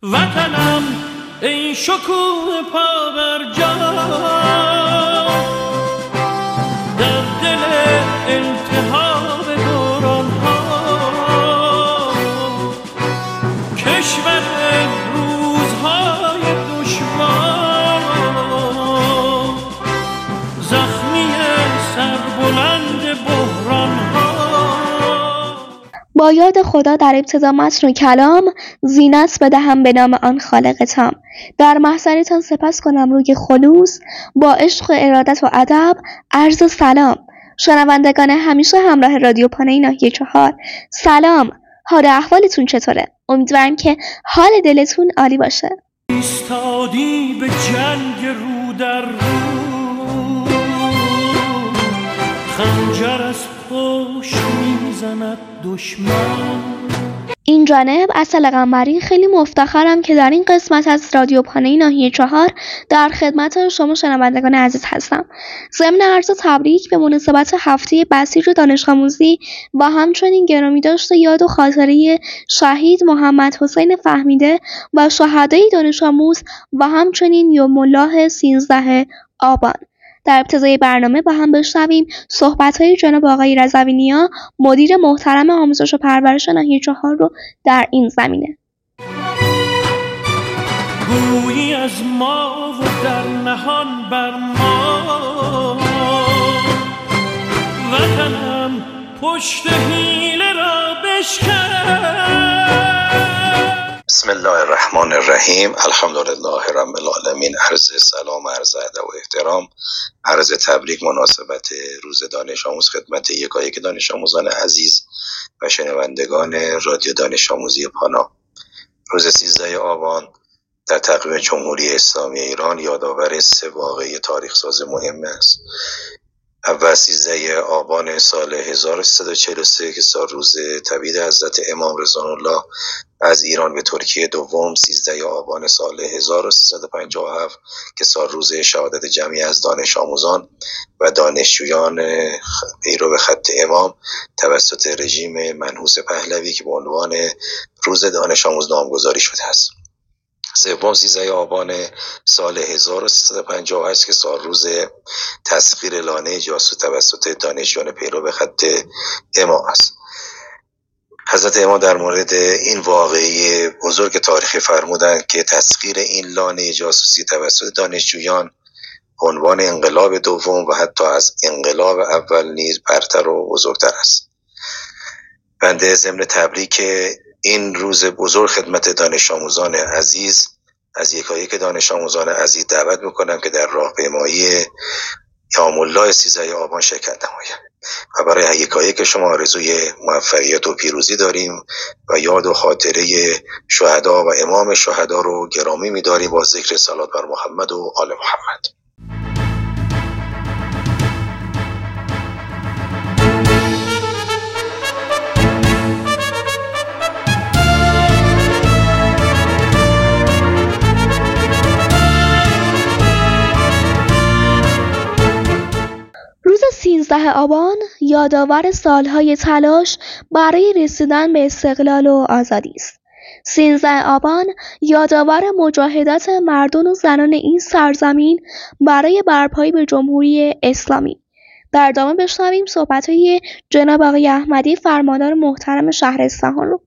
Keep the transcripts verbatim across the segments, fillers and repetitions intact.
وطنم ای شکوه پابرجا، در دل التهاب دوران ها، کشور روزهای دشوار، زخمی سربلند بحران ها. با یاد خدا در ابتدا متن و کلام، زینت بدهم به نام آن خالق تام. در محضرتان سپس کنم روی خلوص، با عشق و ارادت و ادب عرض سلام. شنوندگان همیشه همراه رادیو پانه ناحیه چهار، سلام. حال احوالتون چطوره؟ امیدوارم که حال دلتون عالی باشه. ایستادی به جنگ رو در رو، خنجر از پشت میزند دشمن. این جانب اصل قمری خیلی مفتخرم که در این قسمت از رادیو پانه ناحیه چهار در خدمت شما شنوندگان عزیز هستم. ضمن عرض تبریک به مناسبت هفته بسیج دانش آموزی و همچنین گرامی داشته یاد و خاطره شهید محمد حسین فهمیده و شهدای دانش آموز و همچنین یوم الله سیزده آبان. در ابتدای برنامه با هم بشنویم صحبت‌های جناب آقای رضوی، مدیر محترم آموزش و پرورش ناحیه چهار رو در این زمینه. گویی از ما و در نهان بر ما، وطنم پشت حیله را بشکن. بسم الله الرحمن الرحیم. الحمدلله رب العالمین. عرض سلام، عرض ادب و احترام، عرض تبریک مناسبت روز دانش آموز خدمت یکایک دانش آموزان عزیز و شنوندگان رادیو دانش آموزی پانا. روز سیزده آبان در تقویم جمهوری اسلامی ایران یادآور سه واقعه تاریخ ساز مهم است. اول سیزده آبان سال هزار و سیصد و چهل و سه که سال روز تبعید حضرت امام رضوان الله از ایران به ترکیه. دوم سیزده آبان سال هزار و سیصد و پنجاه و هفت که سال روز شهادت جمعی از دانش آموزان و دانشجویان پیرو خط امام توسط رژیم منحوس پهلوی که به عنوان روز دانش آموز نامگذاری شده است. سوم سیزده آبان سال هزار و سیصد و پنجاه و هشت که سال روز تسخیر لانه جاسوس توسط دانشجویان پیرو خط امام است. حضرت امام در مورد این واقعه بزرگ تاریخی فرمودند که تسخیر این لانه جاسوسی توسط دانشجویان عنوان انقلاب دوم و حتی از انقلاب اول نیز برتر و بزرگتر است. بنده ضمن تبریک این روز بزرگ خدمت دانش آموزان عزیز از یکایک دانش آموزان عزیز دعوت میکنم که در راهپیمایی یوم الله سیزده آبان شرکت نمایند و برای یکایک شما آرزوی موفقیت و پیروزی داریم و یاد و خاطره شهدا و امام شهدا رو گرامی می‌داریم با ذکر صلوات بر محمد و آل محمد. سیزده آبان یادآور سالهای تلاش برای رسیدن به استقلال و آزادی است. سیزده آبان یادآور مجاهدت مردان و زنان این سرزمین برای برپایی به جمهوری اسلامی. در ادامه بشنویم صحبت‌های جناب آقای احمدی فرماندار محترم شهر اصفهان رو.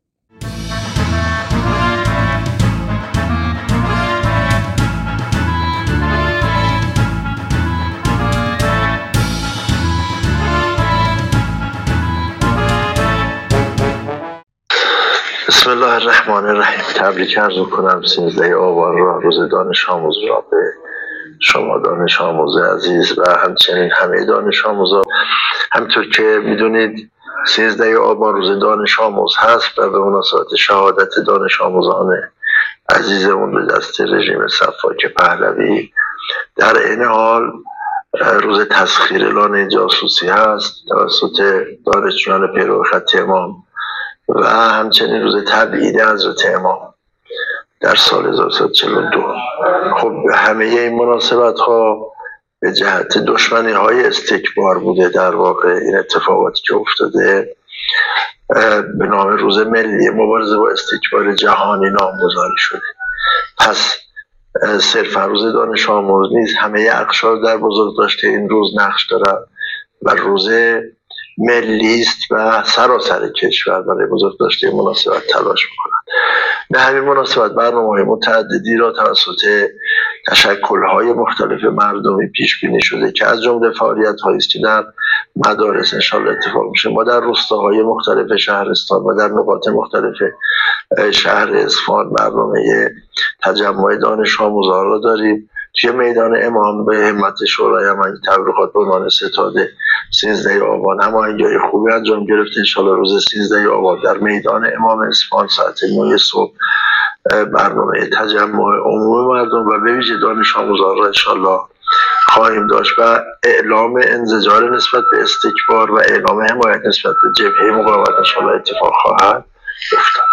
بسم الله الرحمن الرحیم. تبریک عرض کنم سیزده آبان را، روز دانش آموز را، به شما دانش آموز عزیز و همچنین همه دانش آموزان. همطور که میدونید سیزده آبان روز دانش آموز هست و به مناسبت شهادت دانش آموزان عزیزمون به دست رژیم سفاک پهلوی در این حال روز تسخیر لانه جاسوسی هست توسط دانشجویان پیرو خط امام و همچنین روز تبعید حضرت امام در سال هزار و سیصد و چهل و دو. خب همه این مناسبت ها به جهت دشمنی های استکبار بوده. در واقع این اتفاقاتی که افتاده به نام روز ملی مبارزه با استکبار جهانی نامگذاری شده. پس صرفا روز دانش آموز نیست، همه اقشار در بزرگداشت این روز نقش دارن و روز ملی است و سراسر کشور برای بزرگداشت این مناسبت تلاش میکنند. به همین مناسبت برنامه‌های متعددی را توسط تشکل‌های مختلف مردمی پیش بینی شده که از جمله فعالیت‌هایی است که در مدارس انشالله اتفاق میشه. ما در روستاهای مختلف شهرستان و در نقاط مختلف شهر اصفهان برنامه تجمع دانش آموزان را داریم. توی میدان امام به همت شورای امنیت تبلیغات به عنوان ستاده سیزده آبان هماهنگی خوبی انجام گرفته. انشالله روز سیزده آبان در میدان امام اصفهان ساعت نه صبح برنامه تجمع عمومی مردم و به ویژه دانش آموزان را انشالله خواهیم داشت و اعلام انزجار نسبت به استکبار و اعلام حمایت نسبت به جبهه مقاومت انشالله اتفاق خواهد افتاد.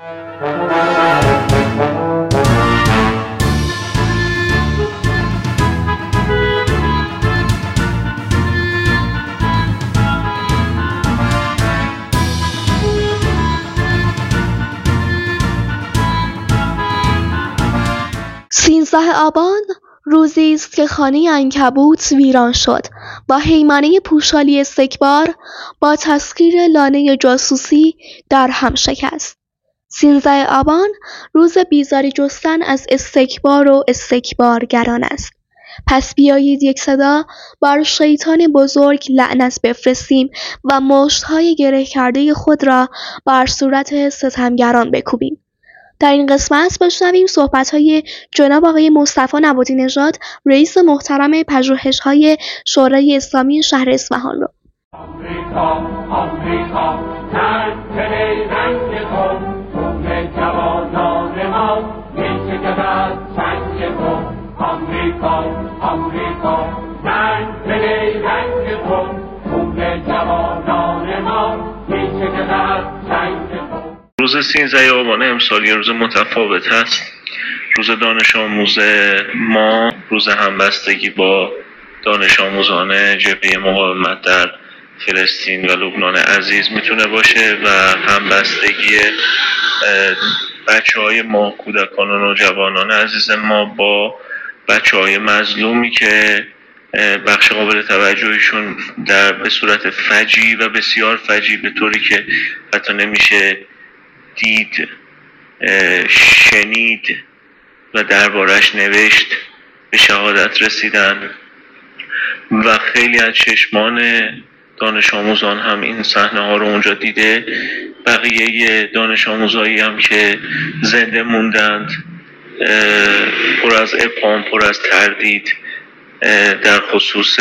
سیزده آبان روزی است که خانه عنکبوت ویران شد و هیمنه پوشالی استکبار با تسخیر لانه جاسوسی در هم شکست. سیزده آبان روز بیزاری جستن از استکبار و استکبارگران است. پس بیایید یک صدا بر شیطان بزرگ لعنت بفرستیم و مشت‌های گره کرده خود را بر صورت ستمگران بکوبیم. در این قسمت بشنویم صحبت‌های جناب آقای مصطفی نباتی نژاد، رئیس محترم پژوهش‌های شورای اسلامی شهر اصفهان را. آمریکا آمریکا تنگه رنگ تو خون جوانان ما می‌چکد از چنگ تو. آمریکا آمریکا تنگه رنگ تو خون جوانان ما می‌چکد از چنگ تو. روز سیزده آبان امسال یه روز متفاوت هست. روز دانش آموز ما روز همبستگی با دانش آموزان جبهه مقاومت در فلسطین و لبنان عزیز میتونه باشه و همبستگی بچه های ما، کودکان و نوجوانان عزیز ما با بچه های مظلومی که بخش قابل توجهشون در به صورت فجیع و بسیار فجیع به طوری که حتی نمیشه دید، شنید و دربارش نوشت به شهادت رسیدن و خیلی از چشمان دانش آموزان هم این صحنه ها رو اونجا دیده. بقیه دانش آموزایی هم که زنده موندند پر از ابهام، پر از تردید در خصوص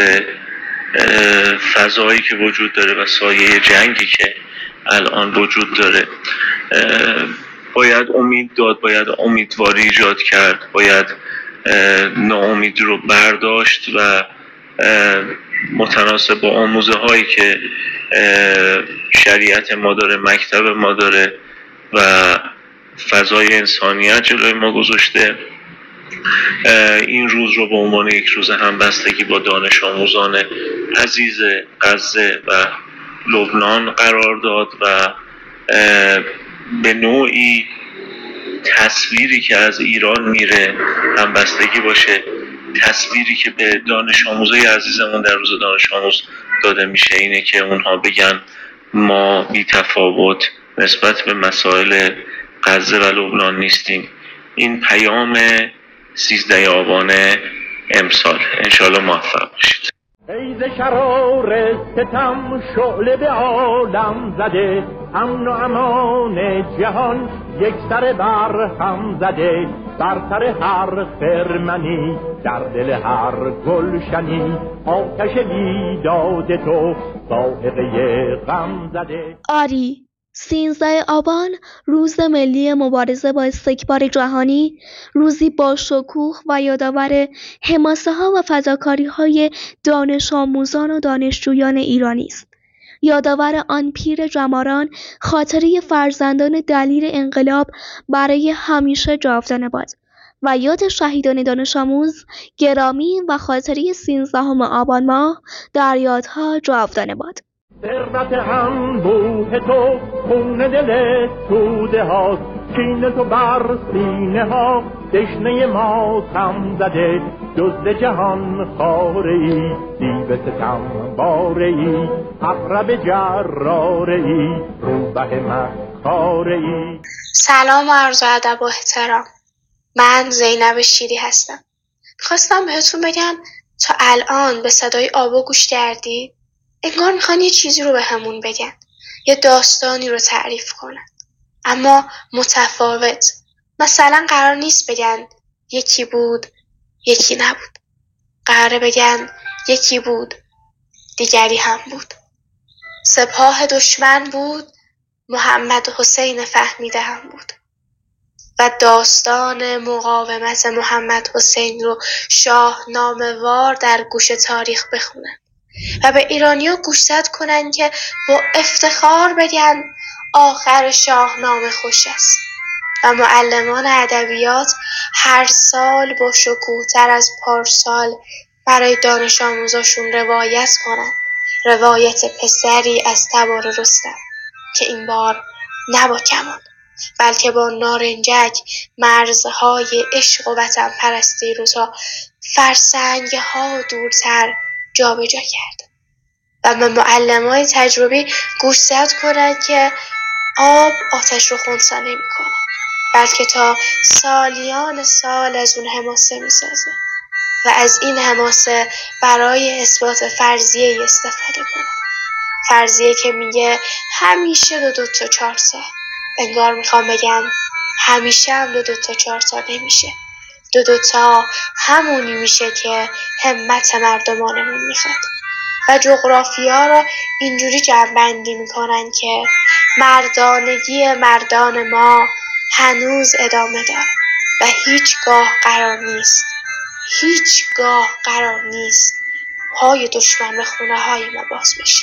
فضایی که وجود داره و سایه جنگی که الان وجود داره. باید امید داد، باید امیدواری ایجاد کرد، باید ناامید رو برداشت و متناسب با آموزه هایی که شریعت ما داره، مکتب ما داره و فضای انسانیت جلوی ما گذاشته، این روز رو به عنوان یک روز همبستگی با دانش آموزان عزیز غزه و لبنان قرار داد و به نوعی تصویری که از ایران میره همبستگی باشه، تصویری که به دانش آموزای عزیزمون در روز دانش آموز داده میشه اینه که اونها بگن ما بی تفاوت نسبت به مسائل غزه و لبنان نیستیم. این پیام سیزده آبان امسال. انشالله موفق باشید. ای ز شرار ستم شعله به عالم زده، امن و امان جهان یک سر بر هم زده، بر سر هر خرمنی در دل هر گلشنی آتش بیداد تو ذائقه غم زده. آری، سیزده آبان روز ملی مبارزه با استکبار جهانی، روزی با شکوه و یادآور حماسه ها و فداکاری های دانش آموزان و دانشجویان ایرانی است. یادآور آن پیر جماران، خاطره فرزندان دلیر انقلاب برای همیشه جاودانه باد و یاد شهیدان دانش آموز گرامی و خاطره سیزدهم آبان ماه در یادها جاودانه باد. ثروت انبوه تو خون دل توده هاست، کین تو بر سینه ها دشنه ما سم زده، دزد جهان خاره ای، دیو ستم باره ای، عقرب جراره ای، روبه مکاره ای. سلام و عرض ادب و احترام. من زینب شیری هستم. خواستم بهتون بگم تا الان به صدای آبا گوش کردید؟ انگار میخوان یه چیزی رو به همون بگن، یه داستانی رو تعریف کنن، اما متفاوت. مثلا قرار نیست بگن یکی بود یکی نبود، قراره بگن یکی بود دیگری هم بود. سپاه دشمن بود، محمد حسین فهمیده هم بود. و داستان مقاومت محمد حسین رو شاهنامه‌وار در گوش تاریخ بخونن و به ایرانی‌ها گوشزد کنن که با افتخار بگن آخر شاهنامه خوش است. و معلمان ادبیات هر سال با شکوه‌تر از پارسال برای دانش آموزاشون روایت کنن. روایت پسری از تبار رستم که این بار نه با کمان بلکه با نارنجک مرزهای عشق و وطن پرستی رو تا فرسنگ‌ها دورتر جا به جا کرد و به معلمای تجربی گوشزد کنن که آب آتش رو خنثی نمی‌کنه، بلکه تا سالیان سال از اون حماسه می‌سازه و از این حماسه برای اثبات فرضیه استفاده کنه. فرضیه که میگه همیشه دو دو تا چهار تا. انگار میخوام بگن همیشه هم دو دو تا چهار تا نمیشه. دو دو تا همونی میشه که همت مردمانمون میخواد. و جغرافیا رو اینجوری جمع‌بندی میکنن که مردانگی مردان ما هنوز ادامه داره و هیچگاه قرار نیست هیچگاه قرار نیست پای دشمن به خونه های ما باز بشه.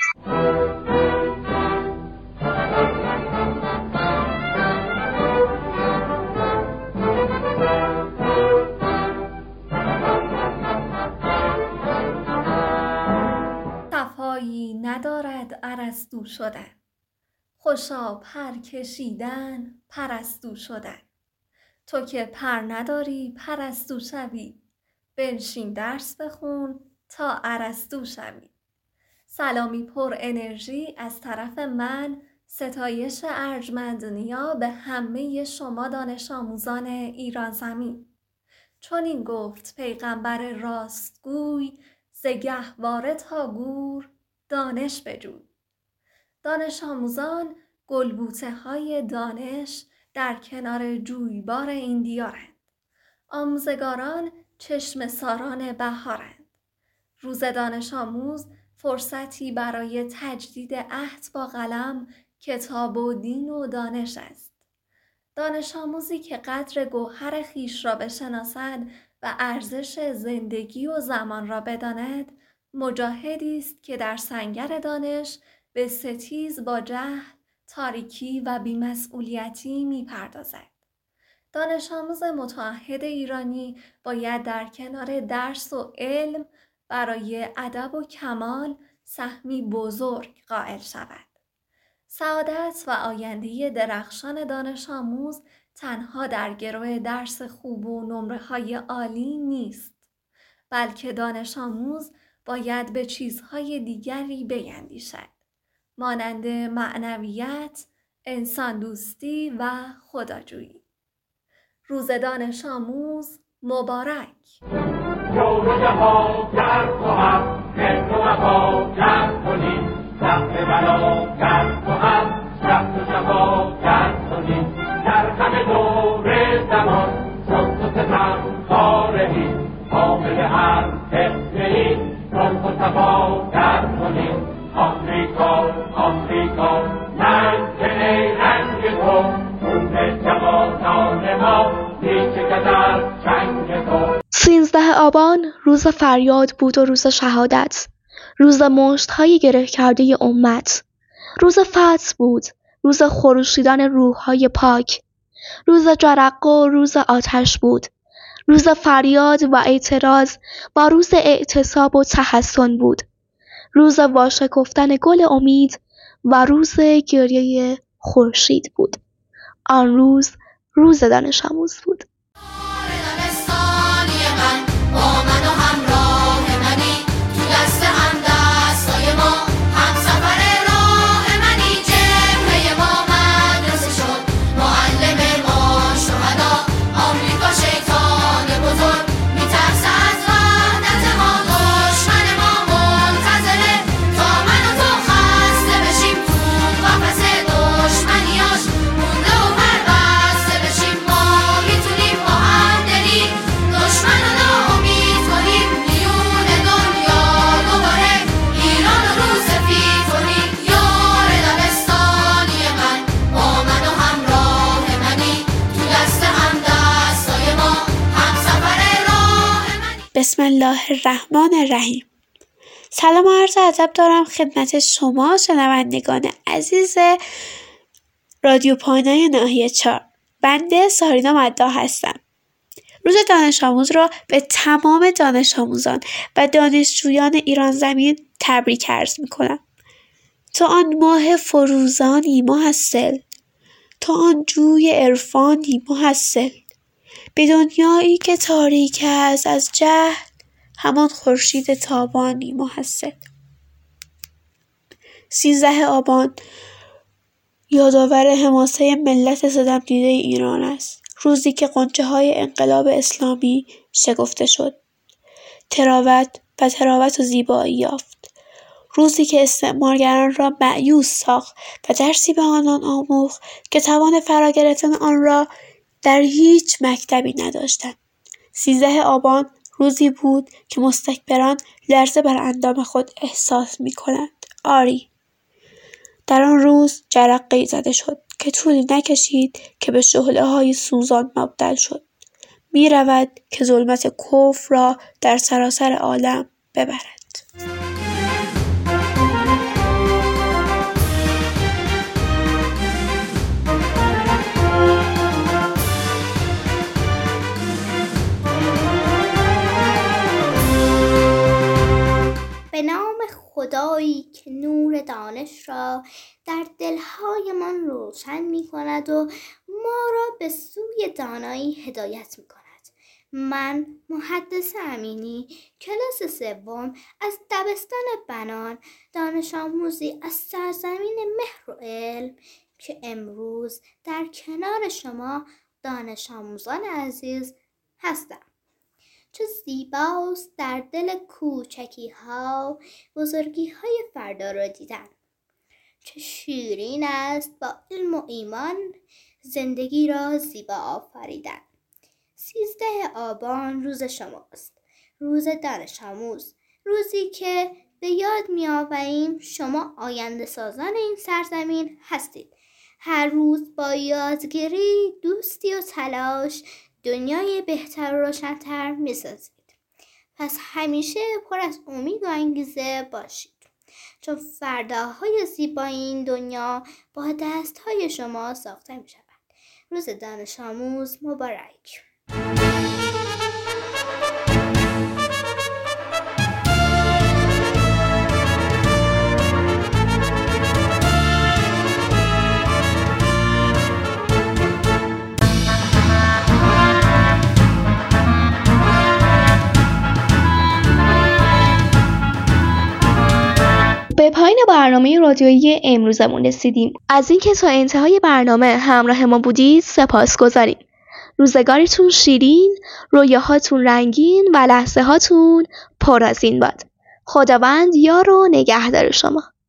صفایی ندارد ارسطو شدن، خوشا پر کشیدن پرستو شدن. تو که پر نداری پرستو شوی، بنشین درس بخون تا ارسطو شوی. سلامی پر انرژی از طرف من، ستایش ارجمند نیا به همه شما دانش آموزان ایران زمین. چون این گفت پیغمبر راستگوی، ز گهواره تا گور دانش بجوی. دانش آموزان گلبوته های دانش در کنار جویبار این دیارند. آموزگاران چشم ساران بهارند. روز دانش آموز فرصتی برای تجدید عهد با قلم، کتاب و دین و دانش است. دانش آموزی که قدر گوهر خویش را بشناسد و ارزش زندگی و زمان را بداند، مجاهدی است که در سنگر دانش به ستیز با جهل، تاریکی و بی‌مسئولیتی می‌پردازد. دانش آموز متعهد ایرانی باید در کنار درس و علم برای ادب و کمال سهمی بزرگ قائل شود. سعادت و آینده درخشان دانش آموز تنها در گرو درس خوب و نمره‌های عالی نیست، بلکه دانش آموز باید به چیزهای دیگری بیندیشد، مانند معنویت، انسان دوستی و خداجویی. روز دانش آموز مبارک. جور جفا کرد تو هم، مهر و وفا کرد کنیم، رفت بلا کرد تو هم، رفت و جفا کرد کنیم. در همه دور زمان شد تو ستم خارهی، حامل هر حفظهی، رفت و تفا کرد کنیم. آمریکا آمریکا منکنه رنگ تو، خون جوانان ما میچکد از چنگ تو. سیزده آبان روز فریاد بود و روز شهادت، روز مشت‌های گره کرده امت، روز فتح بود، روز خروشیدن روح‌های پاک، روز جرقه و روز آتش بود، روز فریاد و اعتراض با روز اعتصاب و تحسن بود، روز واشکفتن گل امید و روز گریه خورشید بود. آن روز روز دانش آموز بود. بسم الله الرحمن الرحیم. سلام و عرض ادب دارم خدمت شما شنوندگان عزیز رادیو پانای ناحیه چهار. بنده سارینا مداح هستم. روز دانش آموز را به تمام دانش آموزان و دانشجویان ایران زمین تبریک عرض می کنم. تو آن ماه فروزانی محصل، تو آن جوی عرفانی محصل، به دنیایی که تاریک است از جهل، همان خورشید تابانی محصل. سیزده آبان یادآور حماسه ملت ستمدیده ایران است. روزی که غنچه های انقلاب اسلامی شکفته شد، تراوت و تراوت و زیبایی یافت. روزی که استعمارگران را مأیوس ساخت و درسی به آنان آموخت که توان فرا گرفتن آن را در هیچ مکتبی نداشتند. سیزده آبان روزی بود که مستکبران لرزه بر اندام خود احساس می کنند. آری، در آن روز جرقه‌ای زده شد که طولی نکشید که به شعله های سوزان مبدل شد. می رود که ظلمت کفر را در سراسر عالم ببرد. به نام خدایی که نور دانش را در دلهایمان روشن می کند و ما را به سوی دانایی هدایت می کند. من محدث امینی کلاس سوم از دبستان بنان، دانش آموزی از سرزمین مهر و علم که امروز در کنار شما دانش آموزان عزیز هستم. چه زیباست در دل کوچکی ها بزرگی های فردا را دیدن. چه شیرین است با علم و ایمان زندگی را زیبا آفریدن. سیزده آبان روز شماست، روز دانش آموز، روزی که به یاد می آوریم شما آینده سازان این سرزمین هستید. هر روز با یادگیری، دوستی و تلاش دنیای بهتر و روشن‌تر می‌سازید. پس همیشه پر از امید و انگیزه باشید، چون فرداهای زیبای این دنیا با دست‌های شما ساخته می‌شود. روز دانش آموز مبارک. به پایان برنامه رادیویی امروزمون رسیدیم. از اینکه تا انتهای برنامه همراه ما بودید سپاسگزاریم. روزگارتون شیرین، رویاهاتون رنگین و لحظه هاتون پر از این باد. خداوند یار و نگهدار شما.